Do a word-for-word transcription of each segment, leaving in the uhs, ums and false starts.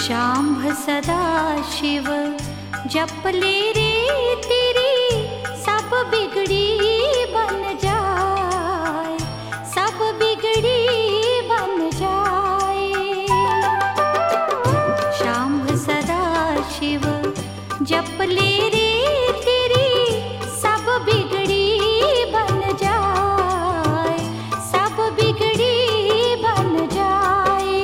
शांभ सदा शिव जप ले रे तेरी सब बिगड़ी बन जाए, सब बिगड़ी बन जाए। शांभ सदा शिव जप ले रे तेरी सब बिगड़ी बन जाए, सब बिगड़ी बन जाए।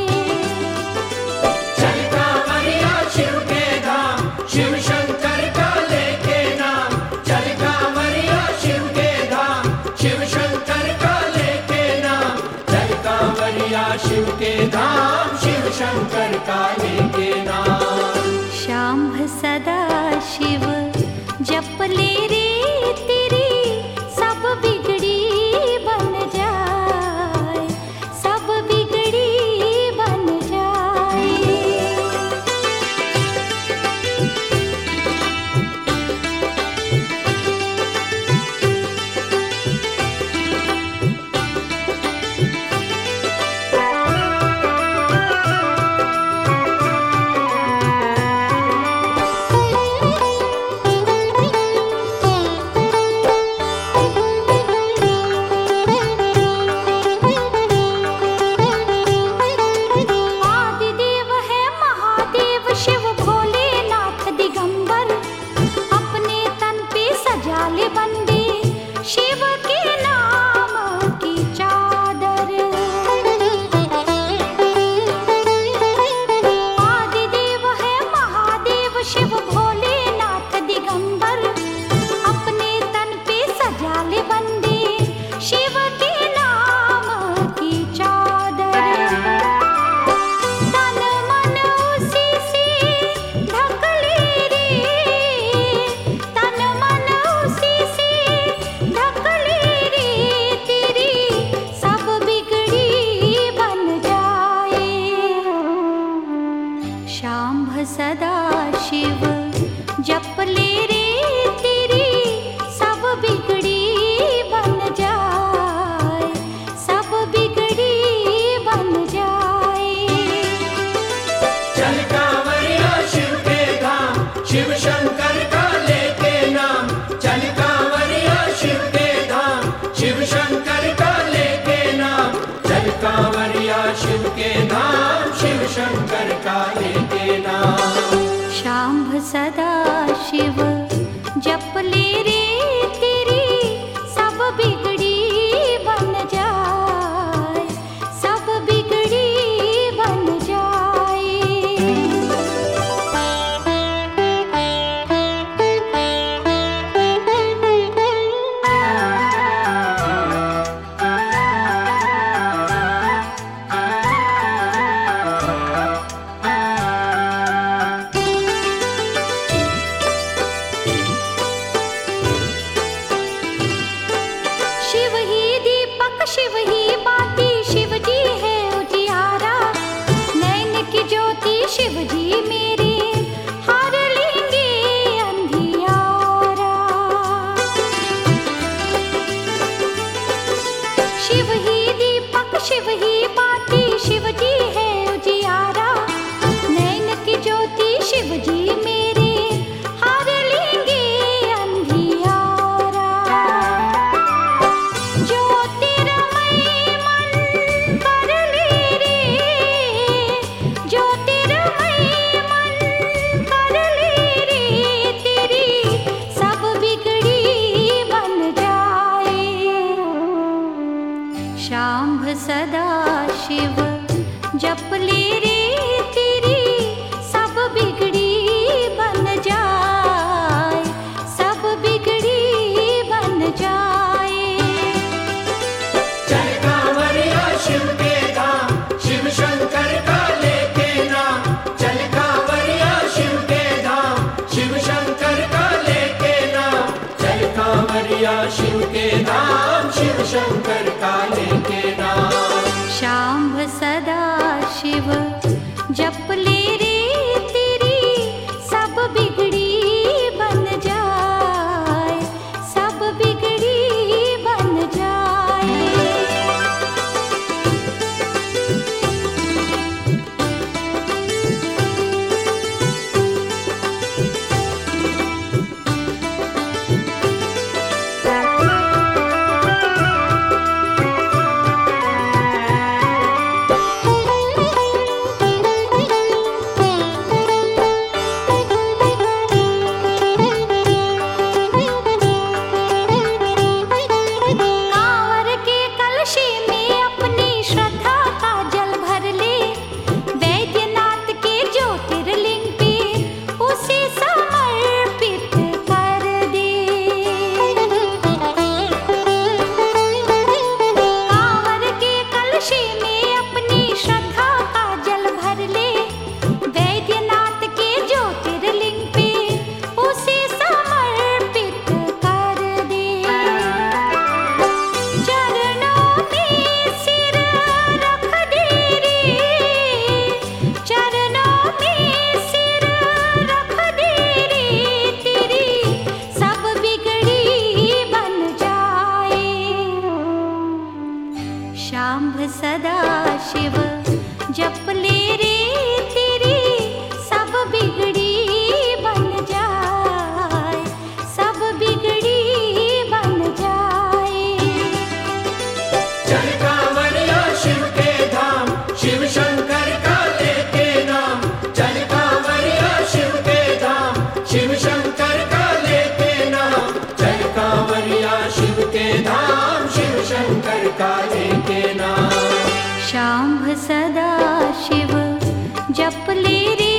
चल कांवरिया शिव के धाम, शिव शंकर का लेके नाम। चल कांवरिया शिव के धाम, शिव शंकर का लेके नाम। चल कांवरिया शिव के धाम, शिव शंकर का लेके नाम। शांभ सदा शिव जप ले रे तेरी सब बिगड़ी बन जाए, सब बिगड़ी बन जाए। आदिदेव है महादेव शिव भोलेनाथ दिगंबर, अपने तन पे सजा ले बंदे शिव के नाम की चादर। आदिदेव है महादेव शिव भोलेनाथ दिगंबर, अपने तन पे सजा ले बंदे शिव के नाम की चादर। तन मन उसी से ढक ले रे, तन मन उसी से ढक ले रे तेरी सब बिगड़ी बन जाए। शांभ सदा शिव जप ले रे तेरी सब बिगड़ी बन जाए, सब बिगड़ी बन जाए। चल कांवरिया शिव के धाम, शिव शंकर का लेके नाम। चल कांवरिया शिव के धाम, शिव शंकर का लेके नाम। चल कांवरिया शिव के धाम, शिव शंकर का लेके नाम। शांभ सदा शिव जप ले रे तेरी सब बिगड़ी बन जाए, सब बिगड़ी बन जाए। शिव ही दीपक शिव ही बाती, शिव जी है उजियारा। नैन की ज्योति शिव जी मेरे हार लेंगे अंधियारा। शिव ही दीपक शिव ही बाती, शिव जी है उजियारा। नैन की ज्योति शिव जी मेरे हार लेंगे अंधियारा। ज्योतिर्मय मन कर ले रे, ज्योतिर्मय मन कर ले रे तेरी सब बिगड़ी बन जाए। शांभ सदा शिव जप ले रे तेरी सब बिगड़ी बन जाए, सब बिगड़ी बन जाए। चल कांवरिया शिव के धाम, शिव शंकर का लेके नाम। चल कांवरिया शिव के धाम, शिव शंकर का लेके नाम। चल कांवरिया शिव के धाम, शिव शंकर का लेके नाम। शांभ सदा शिव जप ले रे तेरी सब बिगड़ी बन जाए, सब बिगड़ी बन जाए। सदा शिव जप ले रे तेरी सब बिगड़ी बन जाए, सब बिगड़ी बन जाए। चल कांवरिया शिव के धाम, शिव शंकर का लेके नाम। चल कांवरिया शिव के धाम, शिव शंकर का लेके नाम। चल कांवरिया शिव के धाम, शिव शंकर का लेके नाम। शांभ सदा शिव जप ले रे